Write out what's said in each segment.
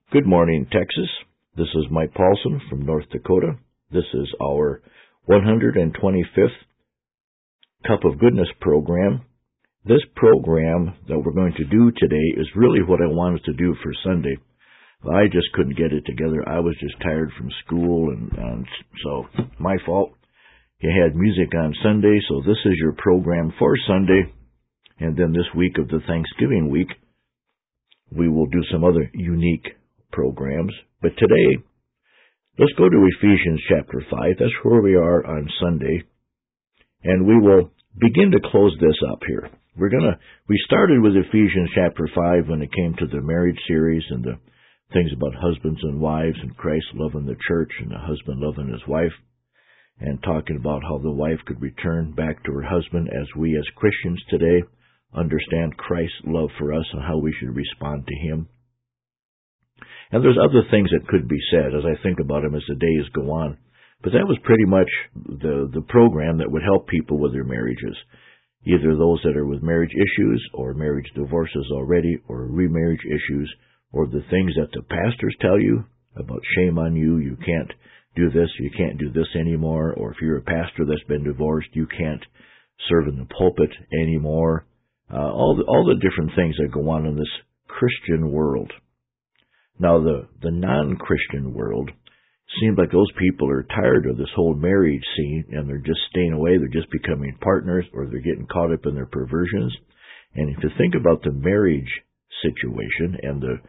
Good morning, Texas. This is Mike Paulson from North Dakota. This is our 125th Cup of Goodness program. This program that we're going to do today is really what I wanted to do for Sunday. I just couldn't get it together. I was just tired from school, and so my fault. You had music on Sunday, so this is your program for Sunday. And then this week of the Thanksgiving week, we will do some other unique programs. But today, let's go to Ephesians chapter 5. That's where we are on Sunday. And we will begin to close this up here. We started with Ephesians chapter 5 when it came to the marriage series and the things about husbands and wives and Christ loving the church and the husband loving his wife, and talking about how the wife could return back to her husband as we as Christians today understand Christ's love for us and how we should respond to him. And there's other things that could be said as I think about them as the days go on. But that was pretty much the program that would help people with their marriages, either those that are with marriage issues or marriage divorces already or remarriage issues, or the things that the pastors tell you about shame on you, you can't do this, you can't do this anymore, or if you're a pastor that's been divorced, you can't serve in the pulpit anymore. All the different things that go on in this Christian world. Now, the non-Christian world seems like those people are tired of this whole marriage scene, and they're just staying away. They're just becoming partners, or they're getting caught up in their perversions. And if you think about the marriage situation and the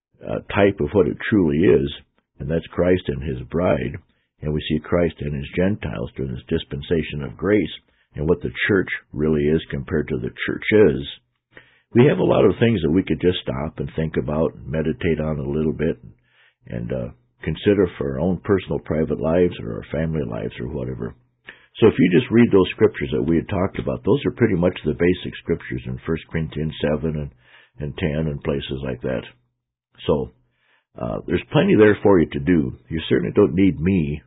type of what it truly is, and that's Christ and his bride, and we see Christ and his Gentiles during this dispensation of grace, and what the church really is compared to the churches, we have a lot of things that we could just stop and think about and meditate on a little bit and consider for our own personal private lives or our family lives or whatever. So if you just read those scriptures that we had talked about, those are pretty much the basic scriptures in 1 Corinthians 7 and 10 and places like that. So there's plenty there for you to do. You certainly don't need me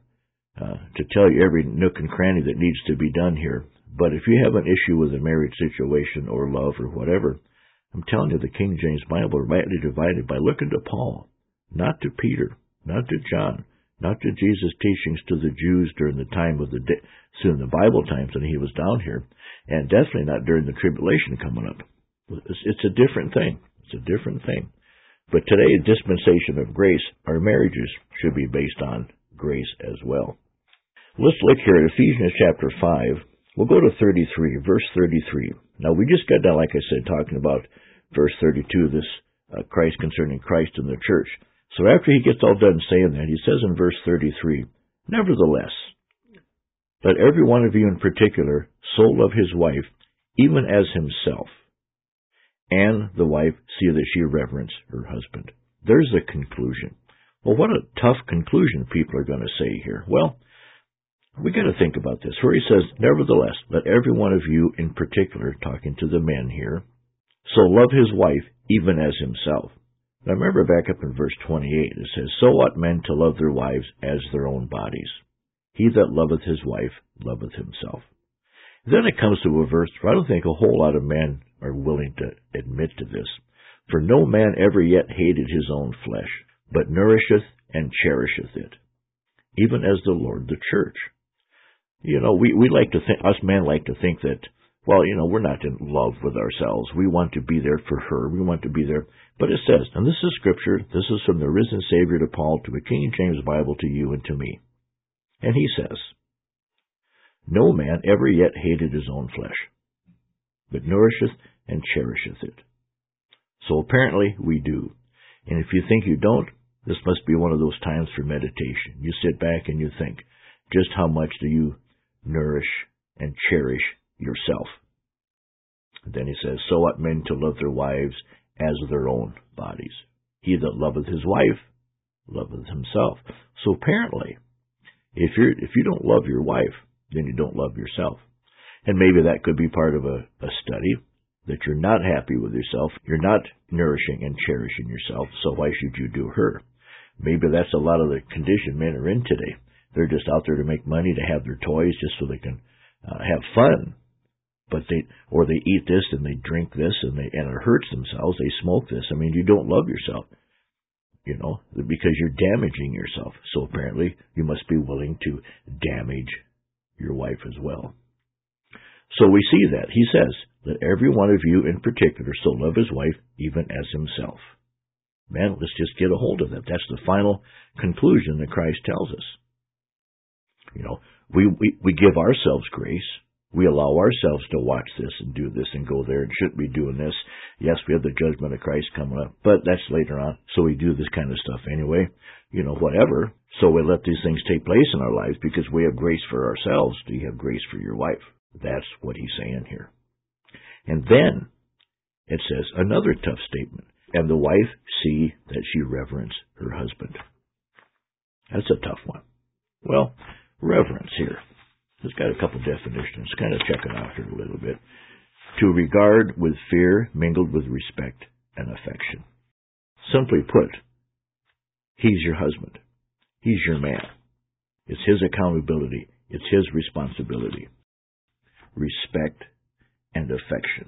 to tell you every nook and cranny that needs to be done here. But if you have an issue with a marriage situation or love or whatever, I'm telling you, the King James Bible is rightly divided by looking to Paul, not to Peter, not to John, not to Jesus' teachings to the Jews during the time of soon the Bible times when he was down here, and definitely not during the tribulation coming up. It's a different thing. It's a different thing. But today, dispensation of grace, our marriages should be based on grace as well. Let's look here at Ephesians chapter 5. We'll go to 33, verse 33. Now, we just got done, like I said, talking about verse 32, this Christ concerning Christ and the church. So after he gets all done saying that, he says in verse 33, "Nevertheless, let every one of you in particular so love his wife, even as himself, and the wife see that she reverence her husband." There's the conclusion. Well, what a tough conclusion people are going to say here. Well, we got to think about this. Where he says, "Nevertheless, let every one of you in particular," talking to the men here, "so love his wife even as himself." Now remember back up in verse 28, it says, "So ought men to love their wives as their own bodies. He that loveth his wife loveth himself." Then it comes to a verse where I don't think a whole lot of men are willing to admit to this. "For no man ever yet hated his own flesh, but nourisheth and cherisheth it, even as the Lord the church." You know, we like to think, us men like to think that, well, you know, we're not in love with ourselves. We want to be there for her. We want to be there. But it says, and this is scripture, this is from the risen Savior to Paul, to a King James Bible, to you and to me. And he says, "No man ever yet hated his own flesh, but nourisheth and cherisheth it." So apparently we do. And if you think you don't, this must be one of those times for meditation. You sit back and you think, just how much do you nourish and cherish yourself? And then he says, "So ought men to love their wives as their own bodies. He that loveth his wife loveth himself." So apparently, if you don't love your wife, then you don't love yourself. And maybe that could be part of a study, that you're not happy with yourself, you're not nourishing and cherishing yourself, so why should you do her? Maybe that's a lot of the condition men are in today. They're just out there to make money, to have their toys, just so they can have fun. But they eat this and they drink this and it hurts themselves. They smoke this. I mean, you don't love yourself. because you're damaging yourself. So apparently you must be willing to damage your wife as well. So we see that. He says, "Let every one of you in particular so love his wife even as himself." Man, let's just get a hold of that. That's the final conclusion that Christ tells us. We give ourselves grace. We allow ourselves to watch this and do this and go there and shouldn't be doing this. Yes, we have the judgment of Christ coming up, but that's later on. So we do this kind of stuff anyway, whatever. So we let these things take place in our lives because we have grace for ourselves. Do you have grace for your wife? That's what he's saying here. And then it says another tough statement. And the wife see that she reverence her husband. That's a tough one. Well, reverence here. It's got a couple definitions. Kind of check it out here a little bit. To regard with fear mingled with respect and affection. Simply put, he's your husband. He's your man. It's his accountability. It's his responsibility. Respect and affection.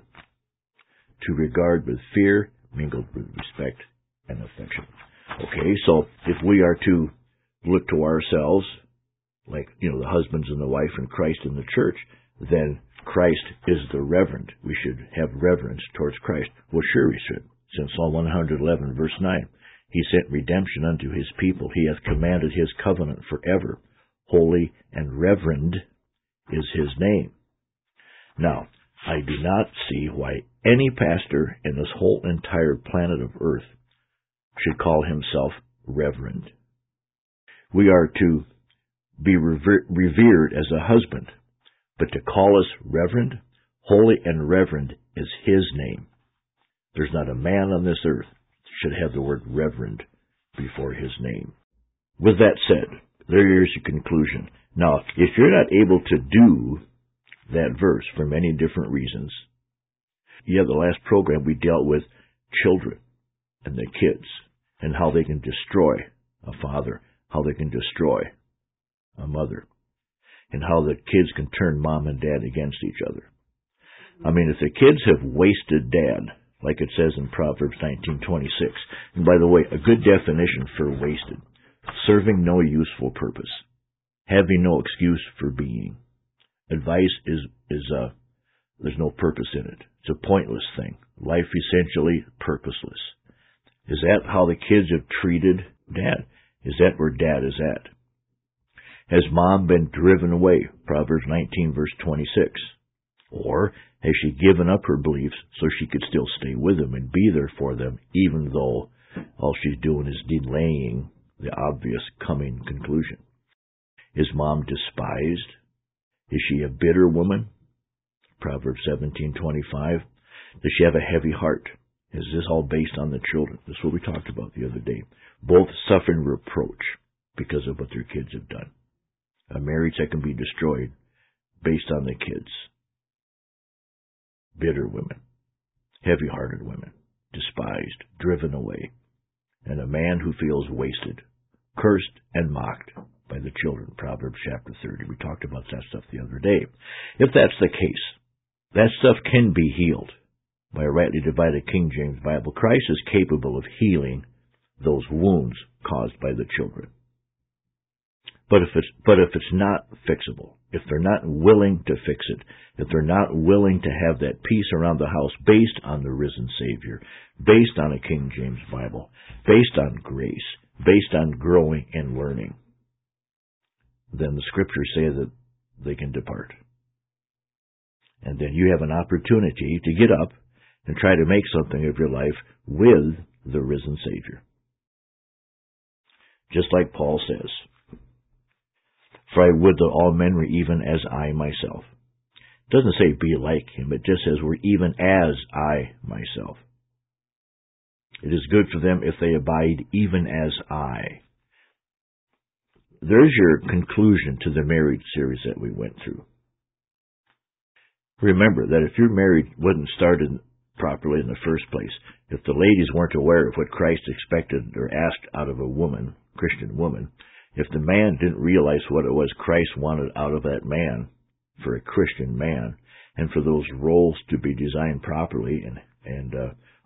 To regard with fear mingled with respect and affection. Okay, so if we are to look to ourselves like, the husbands and the wife and Christ in the church, then Christ is the reverend. We should have reverence towards Christ. Well, sure we should. Since Psalm 111, verse 9, he sent redemption unto his people. He hath commanded his covenant forever. Holy and reverend is his name. Now, I do not see why any pastor in this whole entire planet of earth should call himself reverend. We are to be revered as a husband, but to call us reverend, holy and reverend is his name. There's not a man on this earth should have the word reverend before his name. With that said, there is your conclusion. Now, if you're not able to do that verse for many different reasons, the last program we dealt with children and the kids and how they can destroy a father, how they can destroy a mother, and how the kids can turn mom and dad against each other. I mean, if the kids have wasted dad, like it says in Proverbs 19:26, and by the way, a good definition for wasted, serving no useful purpose, having no excuse for being. Advice is there's no purpose in it. It's a pointless thing. Life essentially purposeless. Is that how the kids have treated dad? Is that where dad is at? Has mom been driven away? Proverbs 19, verse 26. Or has she given up her beliefs so she could still stay with them and be there for them, even though all she's doing is delaying the obvious coming conclusion? Is mom despised? Is she a bitter woman? Proverbs 17:25. Does she have a heavy heart? Is this all based on the children? This is what we talked about the other day. Both suffering reproach because of what their kids have done. A marriage that can be destroyed based on the kids. Bitter women, heavy-hearted women, despised, driven away, and a man who feels wasted, cursed and mocked by the children. Proverbs chapter 30. We talked about that stuff the other day. If that's the case, that stuff can be healed by a rightly divided King James Bible. Christ is capable of healing those wounds caused by the children. But if it's not fixable, if they're not willing to fix it, if they're not willing to have that peace around the house based on the risen Savior, based on a King James Bible, based on grace, based on growing and learning, then the Scriptures say that they can depart. And then you have an opportunity to get up and try to make something of your life with the risen Savior. Just like Paul says, for I would that all men were even as I myself. It doesn't say be like him. It just says we're even as I myself. It is good for them if they abide even as I. There's your conclusion to the marriage series that we went through. Remember that if your marriage wasn't started properly in the first place, if the ladies weren't aware of what Christ expected or asked out of a woman, Christian woman, if the man didn't realize what it was Christ wanted out of that man for a Christian man, and for those roles to be designed properly and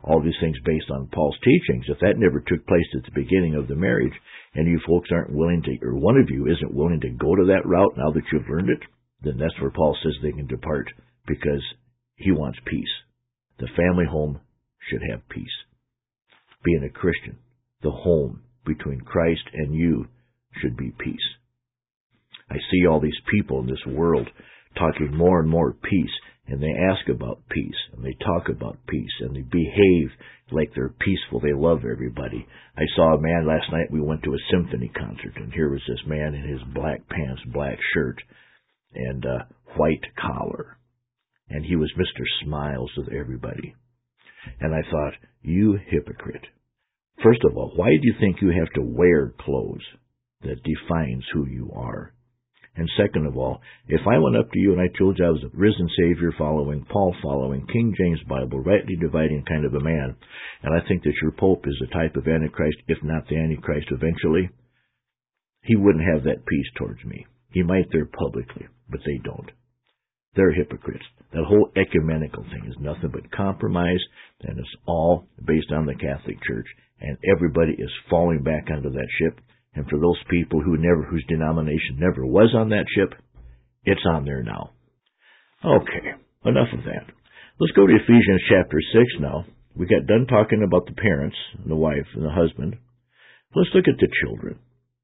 all these things based on Paul's teachings. If that never took place at the beginning of the marriage, and you folks aren't willing to, or one of you isn't willing to go to that route now that you've learned it, then that's where Paul says they can depart, because he wants peace. The family home should have peace. Being a Christian, the home between Christ and you should be peace. I see all these people in this world talking more and more peace, and they ask about peace, and they talk about peace, and they behave like they're peaceful. They love everybody. I saw a man last night. We went to a symphony concert, and here was this man in his black pants, black shirt, and white collar. And he was Mr. Smiles with everybody. And I thought, you hypocrite. First of all, why do you think you have to wear clothes that defines who you are? And second of all, if I went up to you and I told you I was a risen Savior following, Paul following, King James Bible, rightly dividing kind of a man, and I think that your Pope is a type of Antichrist, if not the Antichrist eventually, he wouldn't have that peace towards me. He might there publicly, but they don't. They're hypocrites. That whole ecumenical thing is nothing but compromise, and it's all based on the Catholic Church, and everybody is falling back onto that ship. And for those people whose denomination never was on that ship, it's on there now. Okay, enough of that. Let's go to Ephesians chapter 6 now. We got done talking about the parents, and the wife, and the husband. Let's look at the children.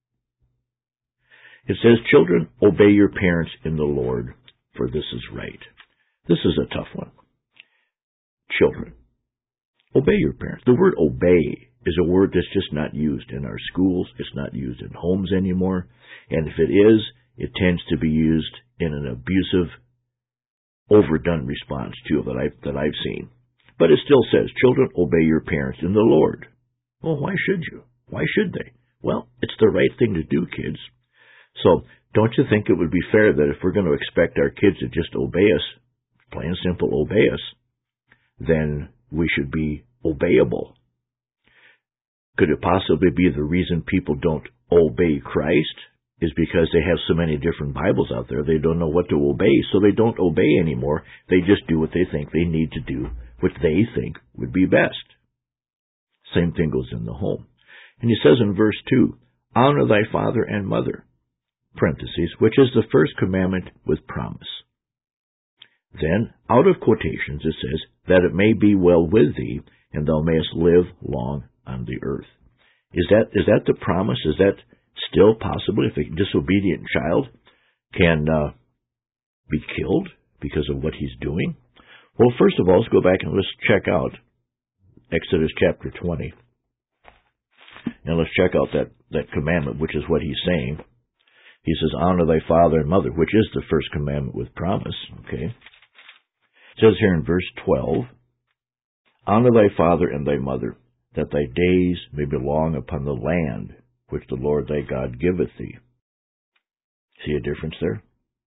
It says, children, obey your parents in the Lord, for this is right. This is a tough one. Children, obey your parents. The word obey is a word that's just not used in our schools. It's not used in homes anymore. And if it is, it tends to be used in an abusive, overdone response to that I've seen. But it still says, children, obey your parents in the Lord. Well, why should you? Why should they? Well, it's the right thing to do, kids. So don't you think it would be fair that if we're going to expect our kids to just obey us, plain and simple obey us, then we should be obeyable? Could it possibly be the reason people don't obey Christ is because they have so many different Bibles out there, they don't know what to obey, so they don't obey anymore. They just do what they think they need to do, what they think would be best. Same thing goes in the home. And he says in verse 2, honor thy father and mother, parentheses, which is the first commandment with promise. Then, out of quotations, it says, that it may be well with thee, and thou mayest live long on the earth. Is that the promise? Is that still possible if a disobedient child can be killed because of what he's doing? Well, first of all, let's go back and let's check out Exodus chapter 20. And let's check out that commandment, which is what he's saying. He says, honor thy father and mother, which is the first commandment with promise. Okay. It says here in verse 12, honor thy father and thy mother, that thy days may be long upon the land which the Lord thy God giveth thee. See a difference there?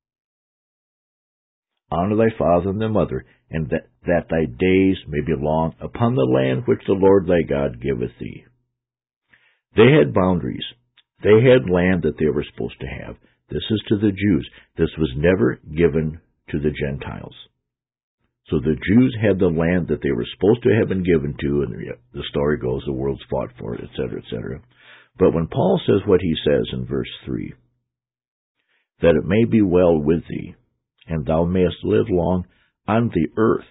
Honor thy father and thy mother, and that thy days may be long upon the land which the Lord thy God giveth thee. They had boundaries. They had land that they were supposed to have. This is to the Jews. This was never given to the Gentiles. So the Jews had the land that they were supposed to have been given to, and the story goes, the world's fought for it, etc., etc. But when Paul says what he says in verse 3, that it may be well with thee, and thou mayest live long on the earth,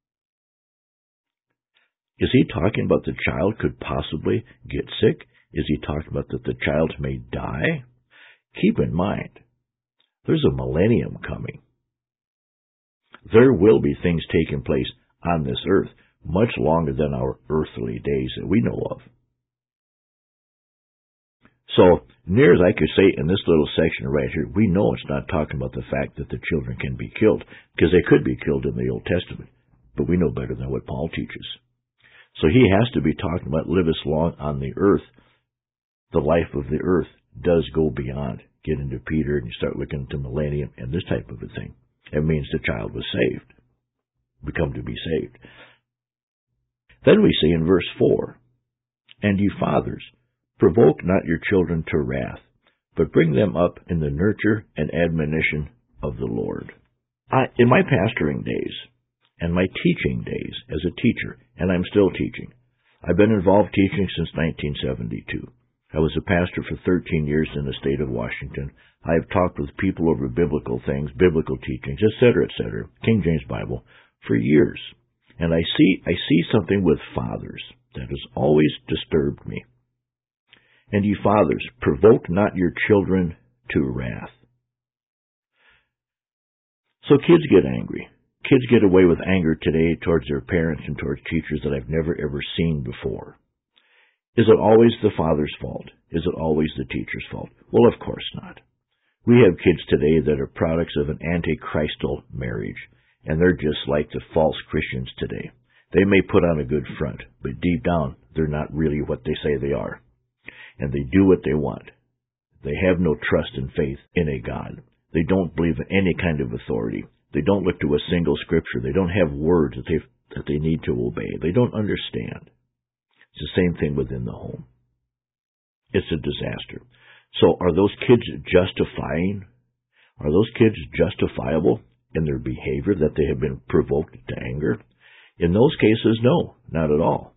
is he talking about the child could possibly get sick? Is he talking about that the child may die? Keep in mind, there's a millennium coming. There will be things taking place on this earth much longer than our earthly days that we know of. So, near as I could say in this little section right here, we know it's not talking about the fact that the children can be killed, because they could be killed in the Old Testament, but we know better than what Paul teaches. So he has to be talking about livest long on the earth. The life of the earth does go beyond. Get into Peter and you start looking into millennium and this type of a thing. It means the child was saved. We come to be saved. Then we see in verse 4, and ye fathers, provoke not your children to wrath, but bring them up in the nurture and admonition of the Lord. In my pastoring days, and my teaching days as a teacher, and I'm still teaching. I've been involved teaching since 1972. I was a pastor for 13 years in the state of Washington. I have talked with people over biblical things, biblical teachings, etc., King James Bible, for years. And I see something with fathers that has always disturbed me. And ye fathers, provoke not your children to wrath. So kids get angry. Kids get away with anger today towards their parents and towards teachers that I've never ever seen before. Is it always the father's fault? Is it always the teacher's fault? Well, of course not. We have kids today that are products of an antichristal marriage, and they're just like the false Christians today. They may put on a good front, but deep down, they're not really what they say they are. And they do what they want. They have no trust and faith in a God. They don't believe in any kind of authority. They don't look to a single scripture. They don't have words that they need to obey. They don't understand. It's the same thing within the home. It's a disaster. So are those kids justifying? Are those kids justifiable in their behavior that they have been provoked to anger? In those cases, no, not at all.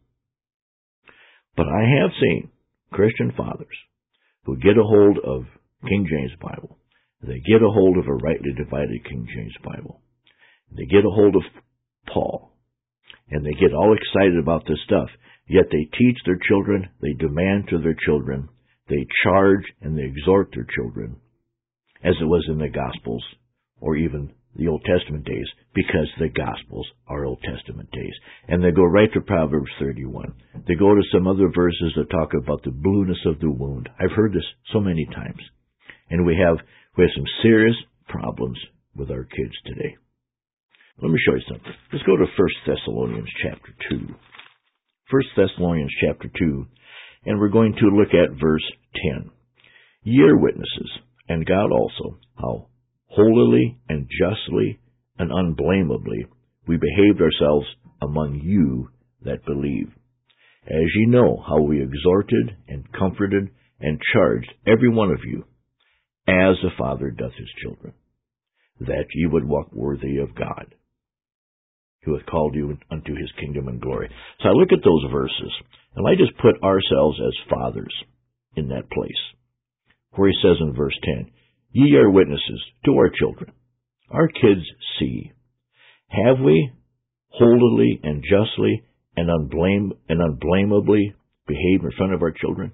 But I have seen Christian fathers who get a hold of King James Bible. They get a hold of a rightly divided King James Bible. They get a hold of Paul. And they get all excited about this stuff. Yet they teach their children, they demand to their children, they charge and they exhort their children, as it was in the Gospels, or even the Old Testament days, because the Gospels are Old Testament days. And they go right to Proverbs 31. They go to some other verses that talk about the blueness of the wound. I've heard this so many times. And we have some serious problems with our kids today. Let me show you something. Let's go to 1 Thessalonians chapter 2. 1 Thessalonians chapter 2, and we're going to look at verse 10. Ye are witnesses, and God also, how holily and justly and unblameably we behaved ourselves among you that believe. As ye know how we exhorted and comforted and charged every one of you, as a father doth his children, that ye would walk worthy of God, who hath called you unto his kingdom and glory. So I look at those verses, and I just put ourselves as fathers in that place, where he says in verse 10, Ye are witnesses to our children. Our kids see. Have we holily and justly and unblameably behaved in front of our children?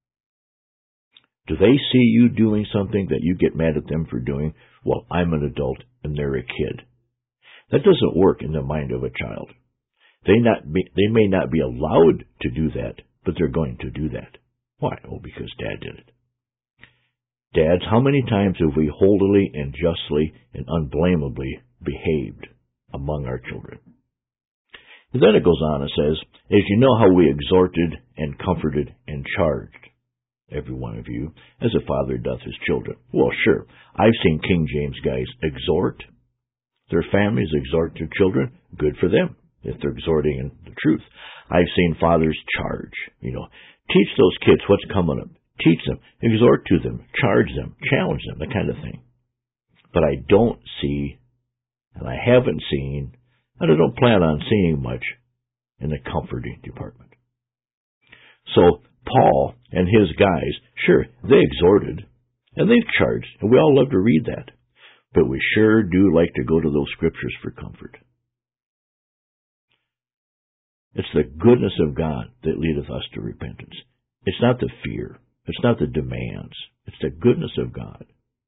Do they see you doing something that you get mad at them for doing? Well, I'm an adult and they're a kid. That doesn't work in the mind of a child. They may not be allowed to do that, but they're going to do that. Why? Oh, because Dad did it. Dads, how many times have we holily and justly and unblameably behaved among our children? And then it goes on and says, As you know how we exhorted and comforted and charged every one of you, as a father doth his children. Well, sure, I've seen King James guys exhort their families, exhort their children. Good for them, if they're exhorting in the truth. I've seen fathers charge, teach those kids what's coming up. Teach them, exhort to them, charge them, challenge them, that kind of thing. But I don't see, and I haven't seen, and I don't plan on seeing much in the comforting department. So Paul and his guys, sure, they exhorted, and they've charged, and we all love to read that. But we sure do like to go to those scriptures for comfort. It's the goodness of God that leadeth us to repentance. It's not the fear. It's not the demands. It's the goodness of God.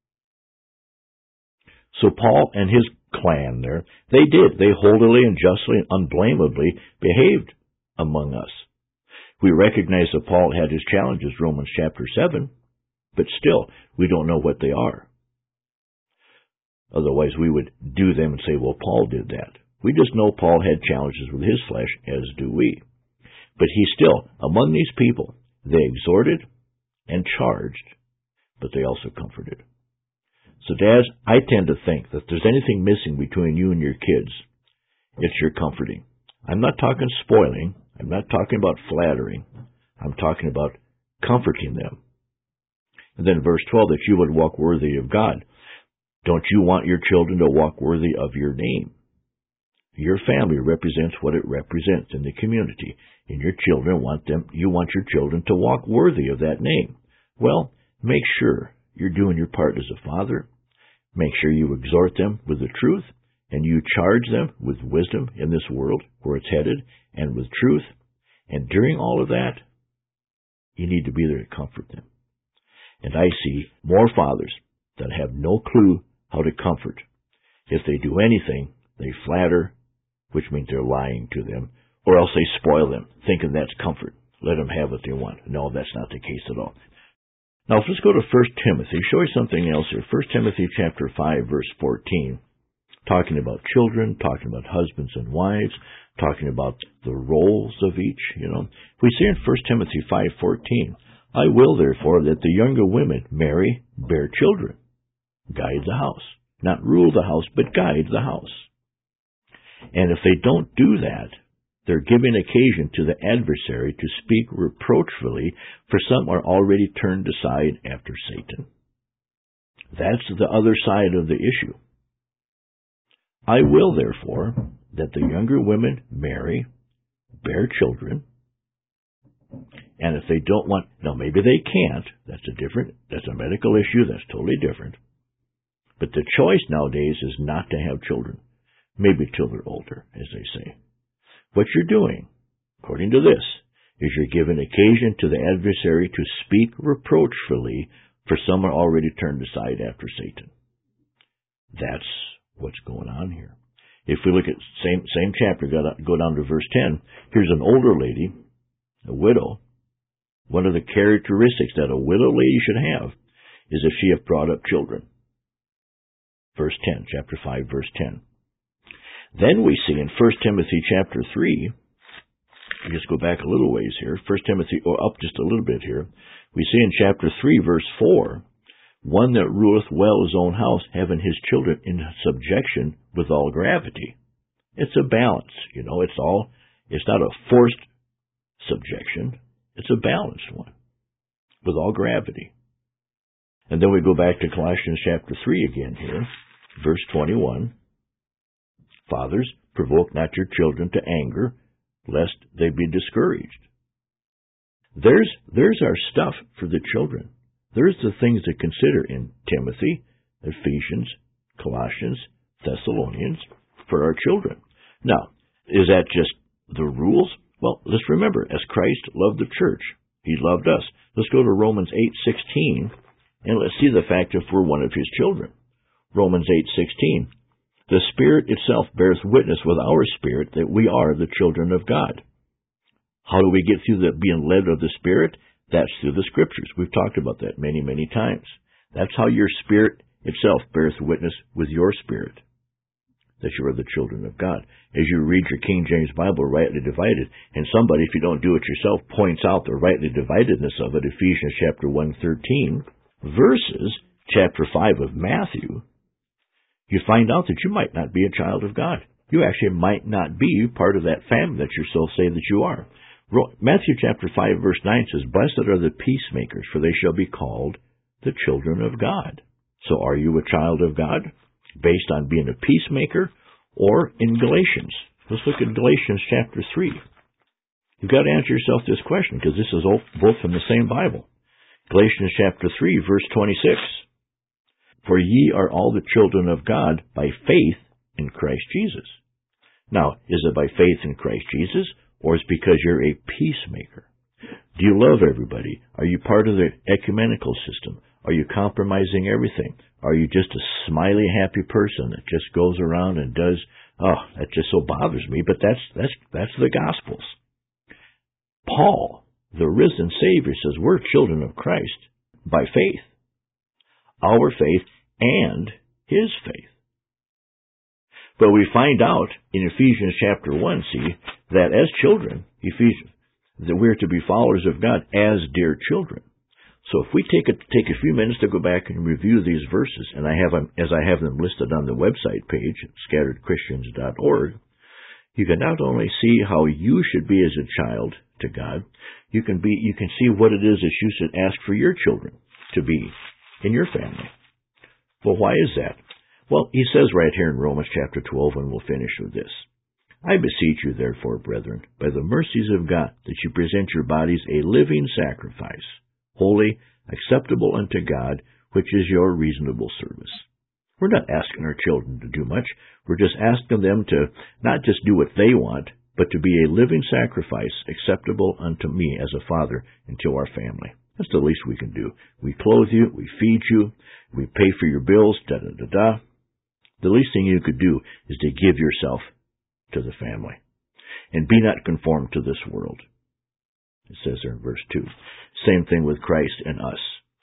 So Paul and his clan there, they did. They holily and justly and unblameably behaved among us. We recognize that Paul had his challenges, Romans chapter 7, but still, we don't know what they are. Otherwise, we would do them and say, well, Paul did that. We just know Paul had challenges with his flesh, as do we. But he still, among these people, they exhorted and charged, but they also comforted. So, dads, I tend to think that if there's anything missing between you and your kids, it's your comforting. I'm not talking spoiling. I'm not talking about flattering. I'm talking about comforting them. And then verse 12, that you would walk worthy of God. Don't you want your children to walk worthy of your name? Your family represents what it represents in the community, and your children you want your children to walk worthy of that name. Well, make sure you're doing your part as a father. Make sure you exhort them with the truth, and you charge them with wisdom in this world where it's headed, and with truth. And during all of that, you need to be there to comfort them. And I see more fathers that have no clue how to comfort. If they do anything, they flatter, which means they're lying to them, or else they spoil them, thinking that's comfort. Let them have what they want. No, that's not the case at all. Now, let's go to 1 Timothy. Show you something else here. 1 Timothy chapter 5, verse 14, talking about children, talking about husbands and wives, talking about the roles of each. We see in 1 Timothy 5:14, I will, therefore, that the younger women marry, bear children, guide the house. Not rule the house, but guide the house. And if they don't do that, they're giving occasion to the adversary to speak reproachfully, for some are already turned aside after Satan. That's the other side of the issue. I will, therefore, that the younger women marry, bear children, and if they don't want, now maybe they can't, that's a medical issue, that's totally different. But the choice nowadays is not to have children, maybe till they're older, as they say. What you're doing, according to this, is you're giving occasion to the adversary to speak reproachfully, for some are already turned aside after Satan. That's what's going on here. If we look at same chapter, go down to verse 10, here's an older lady, a widow. One of the characteristics that a widow lady should have is if she have brought up children. Verse 10, chapter 5, verse 10. Then we see in 1 Timothy chapter 3, just go back a little ways here, 1 Timothy, or up just a little bit here, we see in chapter 3, verse 4, one that ruleth well his own house, having his children in subjection with all gravity. It's a balance, it's not a forced subjection, it's a balanced one, with all gravity. And then we go back to Colossians chapter 3 again here, verse 21. Fathers, provoke not your children to anger, lest they be discouraged. There's our stuff for the children. There's the things to consider in Timothy, Ephesians, Colossians, Thessalonians, for our children. Now, is that just the rules? Well, let's remember, as Christ loved the church, He loved us. Let's go to Romans 8:16, and let's see the fact if we're one of His children. Romans 8:16. The Spirit itself bears witness with our spirit that we are the children of God. How do we get through the being led of the Spirit? That's through the Scriptures. We've talked about that many, many times. That's how your spirit itself bears witness with your spirit, that you are the children of God. As you read your King James Bible, rightly divided, and somebody, if you don't do it yourself, points out the rightly dividedness of it, Ephesians chapter 1:13, versus chapter 5 of Matthew, you find out that you might not be a child of God. You actually might not be part of that family that you so say that you are. Matthew chapter 5 verse 9 says, Blessed are the peacemakers, for they shall be called the children of God. So are you a child of God based on being a peacemaker? Or in Galatians, let's look at Galatians chapter 3. You've got to answer yourself this question, because this is both from the same Bible. Galatians chapter 3 verse 26. For ye are all the children of God by faith in Christ Jesus. Now, is it by faith in Christ Jesus, or is it because you're a peacemaker? Do you love everybody? Are you part of the ecumenical system? Are you compromising everything? Are you just a smiley, happy person that just goes around and does, that just so bothers me, but that's the Gospels. Paul, the risen Savior, says we're children of Christ by faith. Our faith and His faith. But we find out in Ephesians chapter 1, see, that as children, that we're to be followers of God as dear children. So if we take a few minutes to go back and review these verses, and I have them listed on the website page, scatteredchristians.org, you can not only see how you should be as a child to God, you can see what it is that you should ask for your children to be in your family. Well, why is that? Well, he says right here in Romans chapter 12, and we'll finish with this. I beseech you, therefore, brethren, by the mercies of God, that you present your bodies a living sacrifice, holy, acceptable unto God, which is your reasonable service. We're not asking our children to do much. We're just asking them to not just do what they want, but to be a living sacrifice acceptable unto me as a father and to our family. That's the least we can do. We clothe you, we feed you, we pay for your bills, da-da-da-da. The least thing you could do is to give yourself to the family. And be not conformed to this world. It says there in verse 2. Same thing with Christ and us.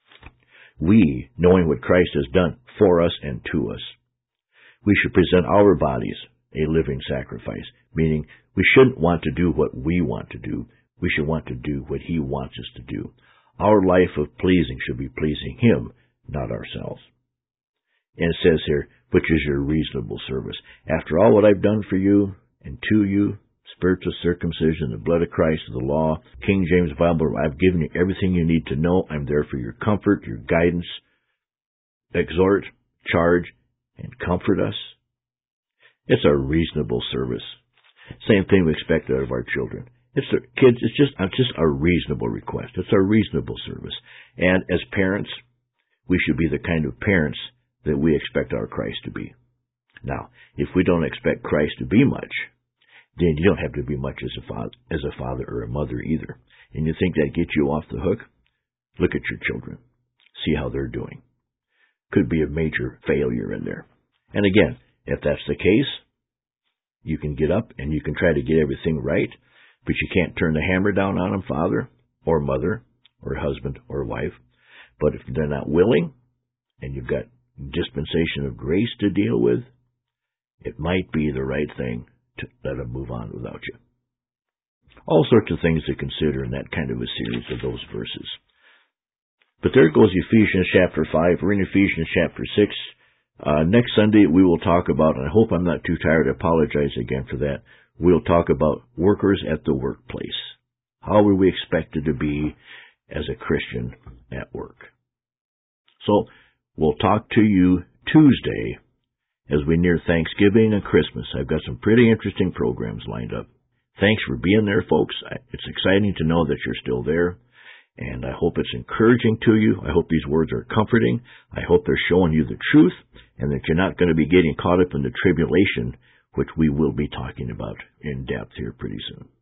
We, knowing what Christ has done for us and to us, we should present our bodies a living sacrifice, meaning we shouldn't want to do what we want to do. We should want to do what He wants us to do. Our life of pleasing should be pleasing Him, not ourselves. And it says here, which is your reasonable service. After all what I've done for you and to you, spiritual circumcision, the blood of Christ, the law, King James Bible, I've given you everything you need to know. I'm there for your comfort, your guidance, exhort, charge, and comfort us. It's a reasonable service. Same thing we expect out of our children. It's just a reasonable request. It's a reasonable service. And as parents, we should be the kind of parents that we expect our Christ to be. Now, if we don't expect Christ to be much, then you don't have to be much as a father or a mother either. And you think that gets you off the hook? Look at your children. See how they're doing. Could be a major failure in there. And again, if that's the case, you can get up and you can try to get everything right, but you can't turn the hammer down on them, father or mother or husband or wife. But if they're not willing and you've got dispensation of grace to deal with, it might be the right thing to let them move on without you. All sorts of things to consider in that kind of a series of those verses. But there goes Ephesians chapter 5. We're in Ephesians chapter 6. Next Sunday we will talk about, and I hope I'm not too tired, I apologize again for that, we'll talk about workers at the workplace. How are we expected to be as a Christian at work? So we'll talk to you Tuesday as we near Thanksgiving and Christmas. I've got some pretty interesting programs lined up. Thanks for being there, folks. It's exciting to know that you're still there, and I hope it's encouraging to you. I hope these words are comforting. I hope they're showing you the truth, and that you're not going to be getting caught up in the tribulation, which we will be talking about in depth here pretty soon.